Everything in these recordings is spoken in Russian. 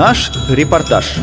Наш репортаж.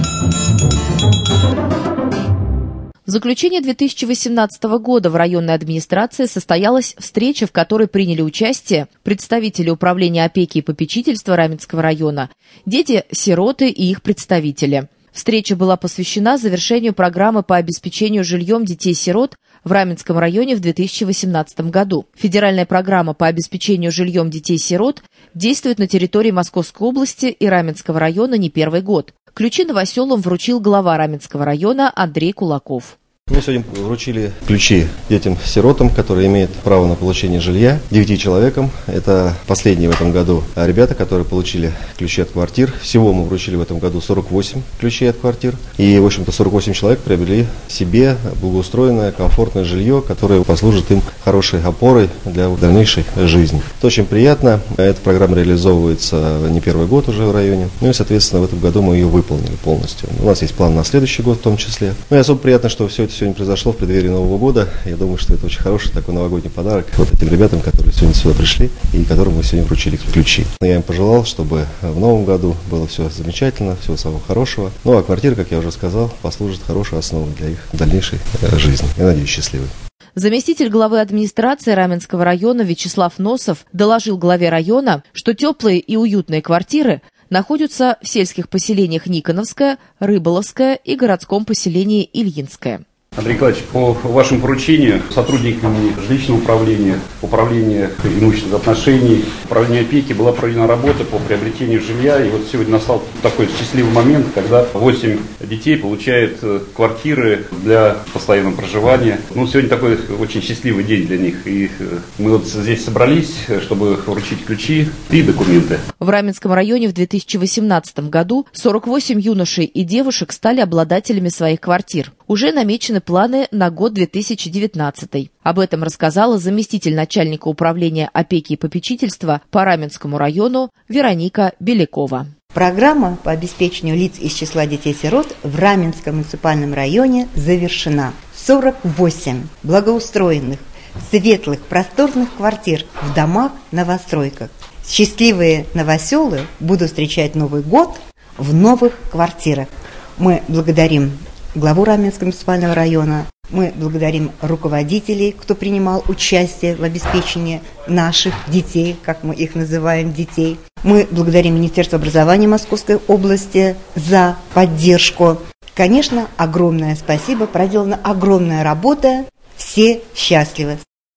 В заключение 2018 года в районной администрации состоялась встреча, в которой приняли участие представители Управления опеки и попечительства Раменского района, дети-сироты и их представители. Встреча была посвящена завершению программы по обеспечению жильем детей-сирот в Раменском районе в 2018 году. Федеральная программа по обеспечению жильем детей-сирот действует на территории Московской области и Раменского района не первый год. Ключи новоселам вручил глава Раменского района Андрей Кулаков. Мы сегодня вручили ключи детям-сиротам, которые имеют право на получение жилья, 9 человекам. Это последние в этом году ребята, которые получили ключи от квартир. Всего мы вручили в этом году 48 ключей от квартир. И, в общем-то, 48 человек приобрели себе благоустроенное, комфортное жилье, которое послужит им хорошей опорой для дальнейшей жизни. Это очень приятно. Эта программа реализовывается не первый год уже в районе. Ну и, соответственно, в этом году мы ее выполнили полностью. У нас есть план на следующий год в том числе. Ну и особо приятно, что все это сегодня произошло в преддверии Нового года. Я думаю, что это очень хороший такой новогодний подарок вот этим ребятам, которые сегодня сюда пришли и которым мы сегодня вручили ключи. Я им пожелал, чтобы в новом году было все замечательно, всего самого хорошего. Ну а квартира, как я уже сказал, послужит хорошей основой для их дальнейшей жизни. Я надеюсь, счастливой. Заместитель главы администрации Раменского района Вячеслав Носов доложил главе района, что теплые и уютные квартиры находятся в сельских поселениях Никоновское, Рыболовское и городском поселении Ильинское. Андрей Николаевич, по вашему поручению сотрудниками жилищного управления, управления имущественных отношений, управления опеки была проведена работа по приобретению жилья. И вот сегодня настал такой счастливый момент, когда 8 детей получают квартиры для постоянного проживания. Ну, сегодня такой очень счастливый день для них. И мы вот здесь собрались, чтобы вручить ключи и документы. В Раменском районе в 2018 году 48 юношей и девушек стали обладателями своих квартир. Уже намечены планы на год 2019. Об этом рассказала заместитель начальника управления опеки и попечительства по Раменскому району Вероника Белякова. Программа по обеспечению лиц из числа детей-сирот в Раменском муниципальном районе завершена. 48 благоустроенных, светлых, просторных квартир в домах-новостройках. Счастливые новоселы будут встречать Новый год в новых квартирах. Мы благодарим главу Раменского муниципального района, мы благодарим руководителей, кто принимал участие в обеспечении наших детей, как мы их называем, детей. Мы благодарим Министерство образования Московской области за поддержку. Конечно, огромное спасибо, проделана огромная работа, все счастливы.